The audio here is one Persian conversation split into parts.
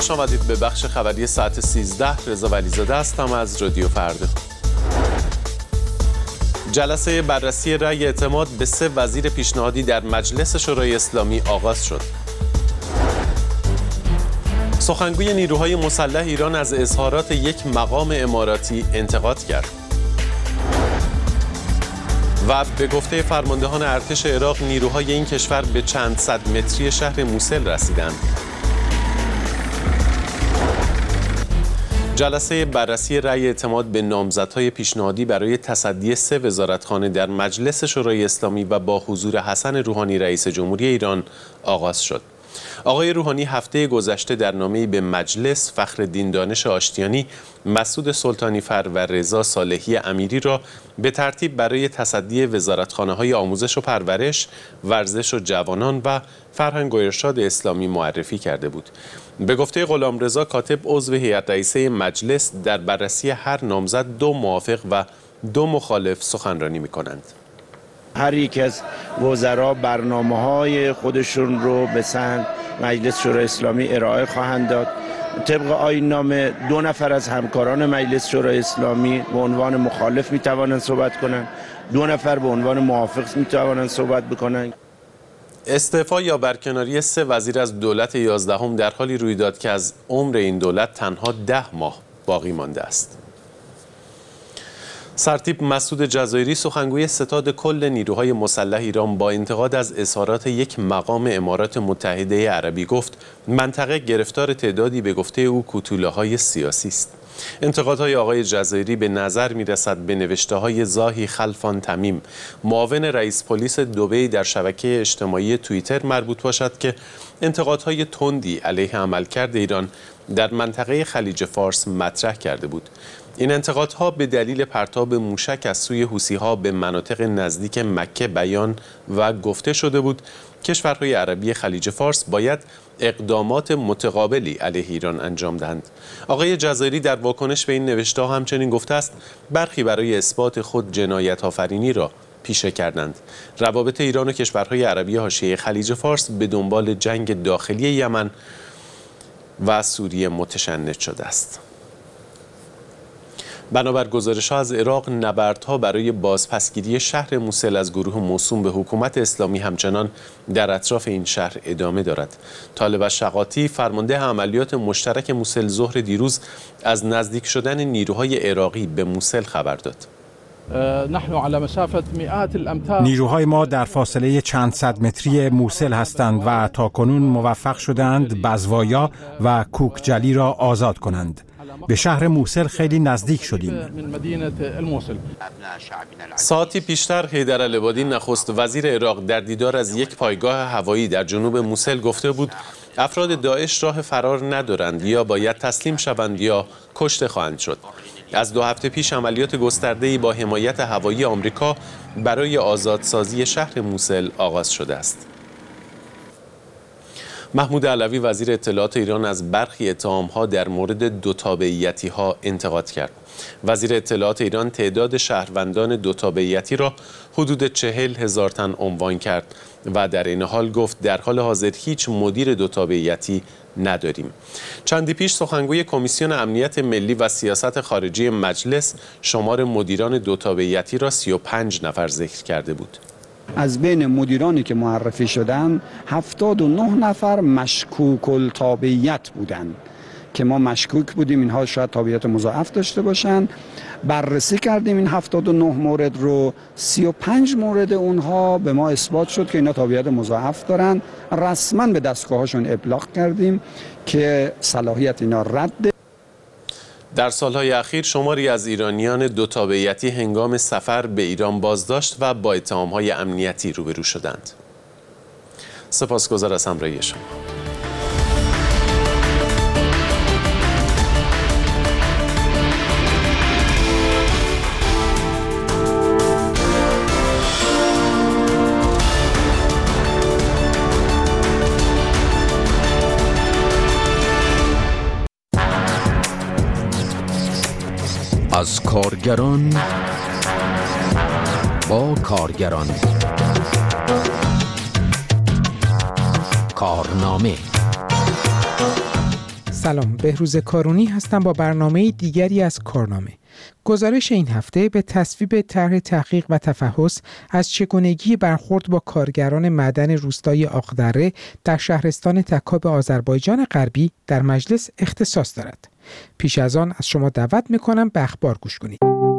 خوش آمدید به بخش خبری ساعت 13. رضا ولیزاده هستم از رادیو فردا. جلسه بررسی رأی اعتماد به 3 وزیر پیشنهادی در مجلس شورای اسلامی آغاز شد. سخنگوی نیروهای مسلح ایران از اظهارات یک مقام اماراتی انتقاد کرد. و به گفته فرماندهان ارتش عراق نیروهای این کشور به چند صد متری شهر موسل رسیدند. جلسه بررسی رأی اعتماد به نامزدهای پیشنهادی برای تصدی 3 وزارتخانه در مجلس شورای اسلامی و با حضور حسن روحانی رئیس جمهوری ایران آغاز شد. آقای روحانی هفته گذشته در نامه‌ای به مجلس فخرالدین دانش آشتیانی، مسعود سلطانی فر و رضا صالحی امیری را به ترتیب برای تصدی وزارتخانه‌های آموزش و پرورش، ورزش و جوانان و فرهنگ و ارشاد اسلامی معرفی کرده بود. به گفته غلامرضا کاتب عضو هیئت رئیسه مجلس، در بررسی هر نامزد 2 موافق و 2 مخالف سخنرانی می‌کنند. هر یک از وزرا برنامه‌های خودشون رو به سمت مجلس شورای اسلامی ارائه خواهند داد. طبق آیین‌نامه 2 نفر از همکاران مجلس شورای اسلامی به عنوان مخالف می‌توانند صحبت کنند، 2 نفر به عنوان موافق می‌توانند صحبت بکنند. استعفا یا برکناری 3 وزیر از دولت 11 در حالی روی داد که از عمر این دولت تنها 10 ماه باقی مانده است. سرتیپ مسعود جزایری، سخنگوی ستاد کل نیروهای مسلح ایران، با انتقاد از اظهارات یک مقام امارات متحده عربی گفت منطقه گرفتار تعدادی به گفته او کوتوله‌های سیاسی است. انتقادهای آقای جزایری به نظر می‌رسد به نوشته‌های زاهی خلفان تمیم، معاون رئیس پلیس دبی، در شبکه اجتماعی توییتر مربوط باشد که انتقادهای تندی علیه عملکرد ایران در منطقه خلیج فارس مطرح کرده بود. این انتقادها به دلیل پرتاب موشک از سوی حوثی‌ها به مناطق نزدیک مکه بیان و گفته شده بود کشورهای عربی خلیج فارس باید اقدامات متقابلی علیه ایران انجام دهند. آقای جزایری در واکنش به این نوشته‌ها همچنین گفته است برخی برای اثبات خود جنایت آفرینی را پیشه کردند. روابط ایران و کشورهای عربی حاشیه خلیج فارس به دنبال جنگ داخلی یمن و سوریه متشنج شده است. بنابر گزارش‌ها از عراق، نبردها برای بازپسگیری شهر موسل از گروه موسوم به حکومت اسلامی همچنان در اطراف این شهر ادامه دارد. طالب الشقاطی، فرمانده عملیات مشترک موسل، ظهر دیروز از نزدیک شدن نیروهای عراقی به موسل خبر داد. نیروهای ما در فاصله چند صد متری موسل هستند و تاکنون موفق شدند بزوایا و کوکجلی را آزاد کنند. به شهر موسل خیلی نزدیک شدیم. ساعتی پیشتر حیدر العبادی، نخست وزیر عراق، در دیدار از یک پایگاه هوایی در جنوب موسل گفته بود افراد داعش راه فرار ندارند، یا باید تسلیم شوند یا کشته خواهند شد. از 2 هفته پیش عملیات گسترده‌ای با حمایت هوایی آمریکا برای آزادسازی شهر موسل آغاز شده است. محمود علوی، وزیر اطلاعات ایران، از برخی اتهام‌ها در مورد 2 تابعیتی‌ها انتقاد کرد. وزیر اطلاعات ایران تعداد شهروندان 2 تابعیتی را حدود 40,000 تن عنوان کرد و در این حال گفت در حال حاضر هیچ مدیر 2 تابعیتی نداریم. چندی پیش سخنگوی کمیسیون امنیت ملی و سیاست خارجی مجلس شمار مدیران 2 تابعیتی را 35 نفر ذکر کرده بود. از بین مدیرانی که معرفی شدند 79 نفر مشکوک التابعیت بودند که ما مشکوک بودیم اینها شاید تابعیت مضاعف داشته باشند. بررسی کردیم این 79 مورد رو، 35 مورد اونها به ما اثبات شد که اینا تابعیت مضاعف دارن. رسما به دستگاهاشون ابلاغ کردیم که صلاحیت اینا رده. در سالهای اخیر شماری از ایرانیان 2 تابعیتی هنگام سفر به ایران بازداشت و با اتهام‌های امنیتی روبرو شدند. سپاسگزار از همراهی شما. از کارگران با کارگران، کارنامه سلام، بهروز کارونی هستم با برنامه دیگری از کارنامه. گزارش این هفته به تصویب طرح تحقیق و تفحص از چگونگی برخورد با کارگران معدن روستای آقدره در شهرستان تکاب آذربایجان غربی در مجلس اختصاص دارد. پیش از آن از شما دعوت می‌کنم به اخبار گوش کنید.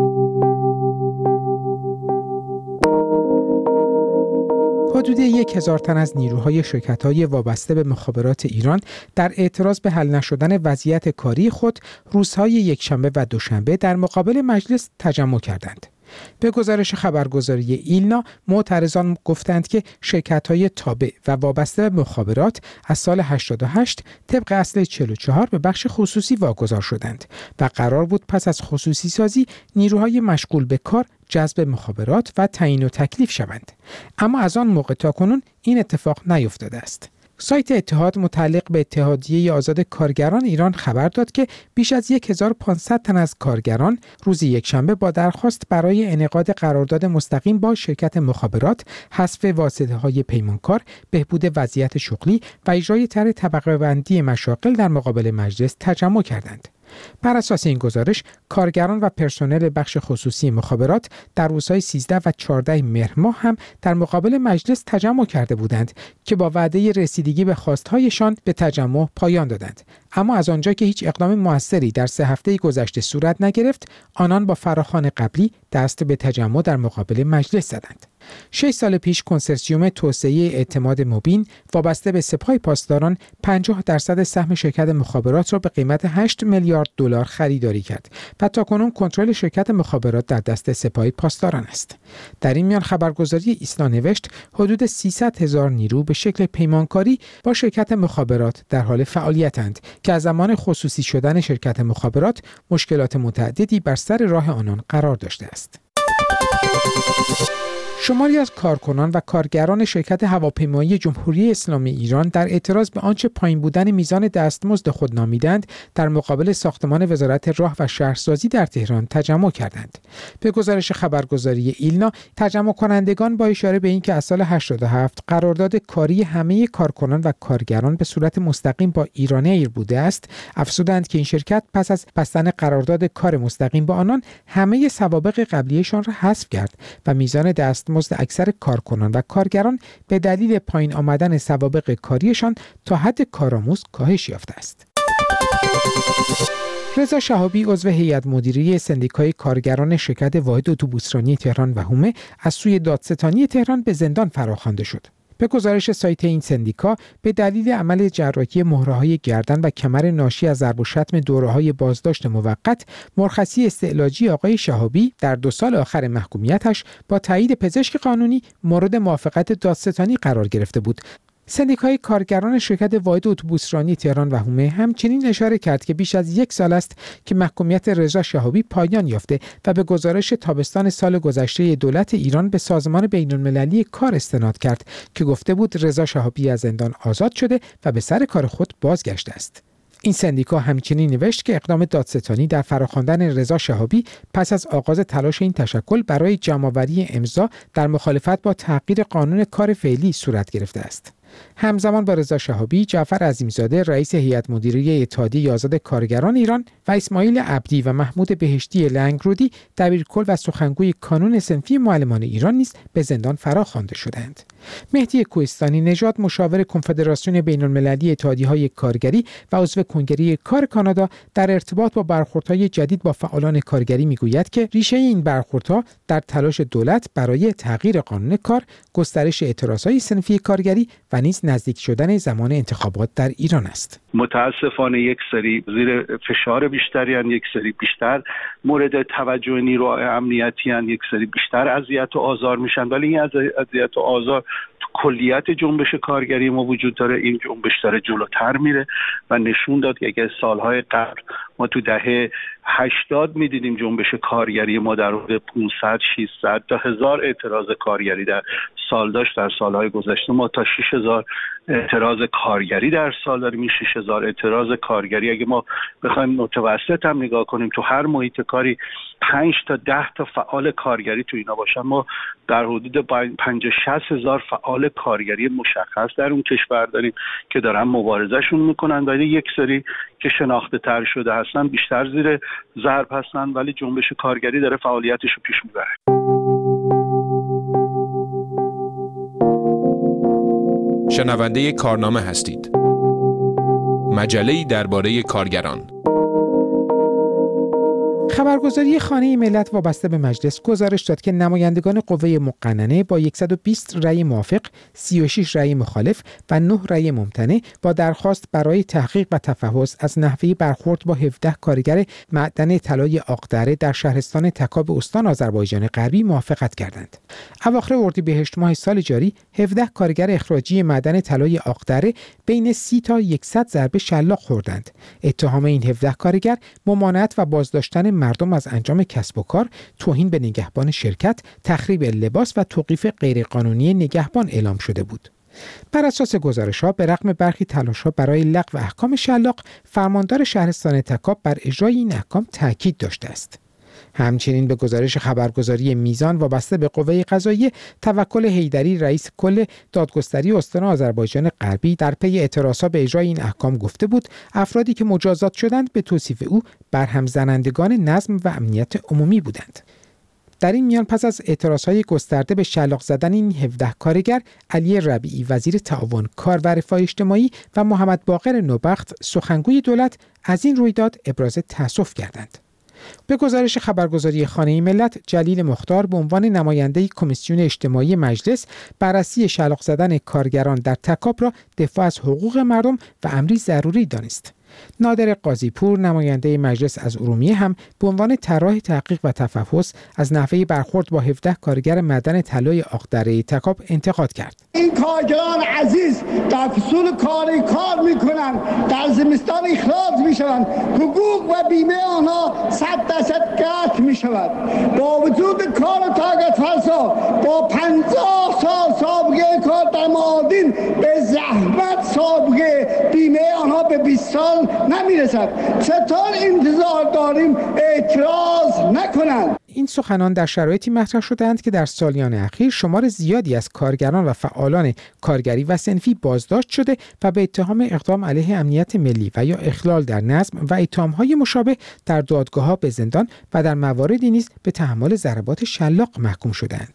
حدود 1000 تن از نیروهای شرکت‌های وابسته به مخابرات ایران در اعتراض به حل نشدن وضعیت کاری خود روزهای یکشنبه و دوشنبه در مقابل مجلس تجمع کردند. به گزارش خبرگزاری ایلنا، معترضان گفتند که شرکت‌های تابع و وابسته به مخابرات از سال 88 طبق اصل 44 به بخش خصوصی واگذار شدند و قرار بود پس از خصوصی سازی نیروهای مشغول به کار جذب مخابرات و تعیین و تکلیف شوند. اما از آن موقع تا کنون این اتفاق نیفتاده است. سایت اتحاد متعلق به اتحادیه آزاد کارگران ایران خبر داد که بیش از 1500 تن از کارگران روز یکشنبه با درخواست برای انعقاد قرارداد مستقیم با شرکت مخابرات، حذف واسطه‌های پیمانکار، بهبود وضعیت شغلی و اجرای طرح طبقه بندی مشاغل در مقابل مجلس تجمع کردند. بر اساس این گزارش، کارگران و پرسنل بخش خصوصی مخابرات در روزهای 13 و 14 مهر ماه هم در مقابل مجلس تجمع کرده بودند که با وعده رسیدگی به خواستهایشان به تجمع پایان دادند. اما از آنجا که هیچ اقدام موثری در 3 هفته گذشته صورت نگرفت، آنان با فراخوان قبلی دست به تجمع در مقابل مجلس زدند. 6 سال پیش کنسرسیوم توسعه اعتماد مبین وابسته به سپاه پاسداران 50% سهم شرکت مخابرات را به قیمت 8 میلیارد دلار خریداری کرد و تاکنون کنترل شرکت مخابرات در دست سپاه پاسداران است. در این میان خبرگزاری ایسنا نوشت حدود 300,000 نیرو به شکل پیمانکاری با شرکت مخابرات در حال فعالیتند که از زمان خصوصی شدن شرکت مخابرات مشکلات متعددی بر سر راه آنان قرار داشته است. شماری از کارکنان و کارگران شرکت هواپیمایی جمهوری اسلامی ایران در اعتراض به آنچه پایین بودن میزان دستمزد خود نامیدند در مقابل ساختمان وزارت راه و شهرسازی در تهران تجمع کردند. به گزارش خبرگزاری ایلنا، تجمع کنندگان با اشاره به اینکه از سال 87 قرارداد کاری همه کارکنان و کارگران به صورت مستقیم با ایران ایر بوده است، افزودند که این شرکت پس از بستن قرارداد کار مستقیم با آنان همه سوابق قبلیشان را حذف کرد و میزان دستمزد اکثر کارکنان و کارگران به دلیل پایین آمدن سوابق کاریشان تا حد کارآموز کاهش یافته است. رضا شهابی عضو هیئت مدیره سندیکای کارگران شرکت واحد اتوبوسرانی تهران و حومه از سوی دادستانی تهران به زندان فراخوانده شد. به گزارش سایت این سندیکا، به دلیل عمل جراحی مهره‌های گردن و کمر ناشی از ضرب و شتم دوره‌های بازداشت موقت، مرخصی استعلاجی آقای شهابی در 2 سال آخر محکومیتش با تایید پزشک قانونی مورد موافقت دادستانی قرار گرفته بود. سندیکای کارگران شرکت واحد اتوبوسرانی تهران و حومه همچنین اشاره کرد که بیش از 1 سال است که محکومیت رضا شهابی پایان یافته و به گزارش تابستان سال گذشته دولت ایران به سازمان بین‌المللی کار استناد کرد که گفته بود رضا شهابی از زندان آزاد شده و به سر کار خود بازگشته است. این سندیکا همچنین نوشت که اقدام دادستانی در فراخواندن رضا شهابی پس از آغاز تلاش این تشکل برای جمع‌آوری امضا در مخالفت با تغییر قانون کار فعلی صورت گرفته است. همزمان با رضا شهابی، جعفر عظیم‌زاده رئیس هیئت مدیره اتحادیه آزاد کارگران ایران و اسماعیل عبدی و محمود بهشتی لنگرودی دبیرکل و سخنگوی کانون صنفی معلمان ایران نیز به زندان فراخوانده شدند. مهدی کوهستانی نژاد، مشاور کنفدراسیون بین‌المللی اتحادیه‌های کارگری و عضو کنگره کار کانادا، در ارتباط با برخوردهای جدید با فعالان کارگری میگوید که ریشه این برخوردها در تلاش دولت برای تغییر قانون کار، گسترش اعتراضهای صنفی کارگری و نیز نزدیک شدن زمان انتخابات در ایران است. متاسفانه یک سری زیر فشار بیشتری هستند، یک سری بیشتر مورد توجه نیروهای امنیتی هستند، یک سری بیشتر اذیت و آزار میشن، ولی این اذیت و آزار تو کلیت جنبش کارگری ما وجود داره. این جنبش داره جلوتر میره و نشون داد که اگه سالهای قبل ما تو دهه 80 میدیدیم جنبش کارگری ما در حدود 500 600 تا 1000 اعتراض کارگری در سالداشت در سالهای گذشته ما تا 6000 اعتراض کارگری در سال داریم. این 6000 اعتراض کارگری اگه ما بخوایم متوسط هم نگاه کنیم تو هر محیط کاری 5 تا 10 تا فعال کارگری تو اینا باشن، ما در حدود 50-60 هزار فعال کارگری مشخص در اون کشور داریم که دارن مبارزهشون میکنن و یک سری که شناخته تر شده هستن بیشتر زیر ضرب هستن، ولی جنبش کارگری داره فعالیتش رو پیش میبره. شنونده کارنامه هستید. مجله‌ای درباره کارگران. خبرگزاری خانه ملت وابسته به مجلس گزارش داد که نمایندگان قوه مقننه با 120 رأی موافق، 36 رأی مخالف و 9 رأی ممتنع با درخواست برای تحقیق و تفحص از نحوه برخورد با 17 کارگر معدن طلای عاقدره در شهرستان تکاب استان آذربایجان غربی موافقت کردند. اواخر اردیبهشت ماه سال جاری 17 کارگر اخراجی معدن طلای عاقدره بین 30 تا 100 ضربه شلاق خوردند. اتهام این 17 کارگر ممانعت و بازداشتن مردم از انجام کسب و کار، توهین به نگهبان شرکت، تخریب لباس و توقیف غیرقانونی نگهبان اعلام شده بود. بر اساس گزارش‌ها به رغم برخی تلاش‌ها برای لغو احکام شلاق، فرماندار شهرستان تکاب بر اجرای این احکام تاکید داشته است. همچنین به گزارش خبرگزاری میزان وابسته به قوه قضاییه، توکل حیدری رئیس کل دادگستری استان آذربایجان غربی در پی اعتراضها به اجرای این احکام گفته بود افرادی که مجازات شدند به توصیف او برهم زنندگان نظم و امنیت عمومی بودند. در این میان پس از اعتراضهای گسترده به شلاق زدن این 17 کارگر، علی ربیعی وزیر تعاون، کار و رفاه اجتماعی و محمد باقر نوبخت سخنگوی دولت از این رویداد ابراز تأسف کردند. به گزارش خبرگزاری خانه ملت، جلیل مختار به عنوان نماینده کمیسیون اجتماعی مجلس بررسی شلاق زدن کارگران در تکاب را دفاع از حقوق مردم و امری ضروری دانست. نادر قاضی‌پور نماینده مجلس از ارومیه هم به عنوان طراح تحقیق و تفحص از نحوه برخورد با 17 کارگر معدن طلای عاقدره تکاب انتقاد کرد. این کارگران عزیز در فصول کاری کار میکنن، در زمستان اخراج میشوند، حقوق و بیمه آنها 100% قطع میشود. با وجود کار طاقت فرسا با 50 سال سابقه کار در معادن به زحمت سابقه بیمه آنها به 20 سال نمیرسد. چطور انتظار داریم اعتراض نکنند؟ این سخنان در شرایطی مطرح شدند که در سالیان اخیر شمار زیادی از کارگران و فعالان کارگری و صنفی بازداشت شده و به اتهام اقدام علیه امنیت ملی و یا اخلال در نظم و اتهام‌های مشابه در دادگاه‌ها به زندان و در مواردی نیز به تحمل ضربات شلاق محکوم شدند.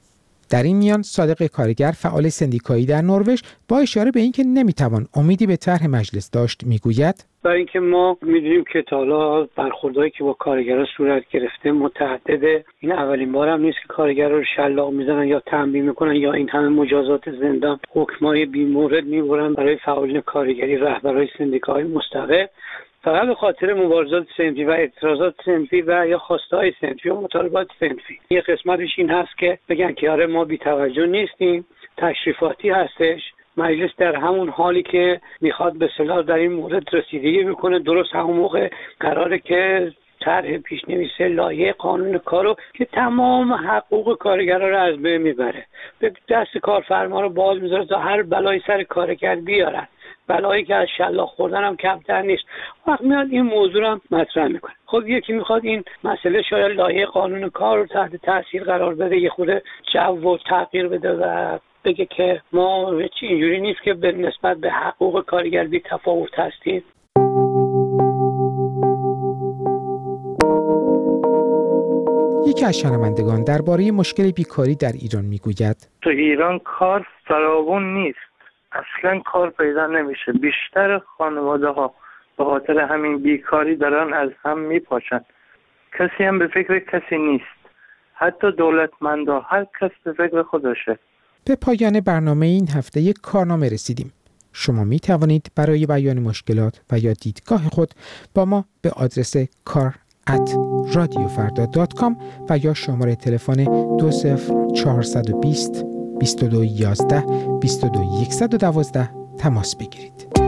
در این میان صادق کارگر فعال سندیکایی در نروژ با اشاره به اینکه نمیتوان امیدی به طرح مجلس داشت میگوید: برای اینکه ما می‌دونیم که تا حالا برخوردهایی که با کارگران صورت گرفته متعدده، این اولین بار هم نیست که کارگران رو شلاق میزنن یا تنبیه میکنن یا این همه مجازات زندان، حکمای بی‌مورد میبرن برای فعالین کارگری، رهبرای سندیکاهای مستقل، فقط به خاطر مبارزات صنفی و اعتراضات صنفی و یا خواسته‌های صنفی و مطالبات صنفی. یه قسمتش این هست که بگن که آره ما بی‌توجه نیستیم، تشریفاتی هستش. مجلس در همون حالی که میخواد به اصطلاح در این مورد رسیدگی بکنه، درست همون موقع قراره که طرح پیشنویس لایحه قانون کارو که تمام حقوق کارگرا رو از بین میبره، به دست کارفرما رو باز میذاره تا هر بلایی سر کارگر بیارن، بلایی که از شلاق خوردن هم کمتر نیست. وقت میاد این موضوع رو هم مطرح میکنه. خب یکی میخواد این مسئله شاید لایحه قانون کار رو تحت تاثیر قرار بده، یه خورده جو و تغییر بده و بگه که ما اینجوری نیست که به نسبت به حقوق کارگر بی تفاوت هستیم. یکی از شنوندگان درباره مشکل بیکاری در ایران میگوید: تو ایران کار فراوان نیست، اصلا کار پیدا نمیشه. بیشتر خانواده ها به خاطر همین بیکاری دارن از هم میپاشن. کسی هم به فکر کسی نیست، حتی دولتمندا، هر کس به فکر خودشه. به پایان برنامه این هفته یک کارنامه رسیدیم. شما می توانید برای بیان مشکلات و یا دیدگاه خود با ما به آدرس kar@radiofarda.com و یا شماره تلفن 20420 2211 22112 تماس بگیرید.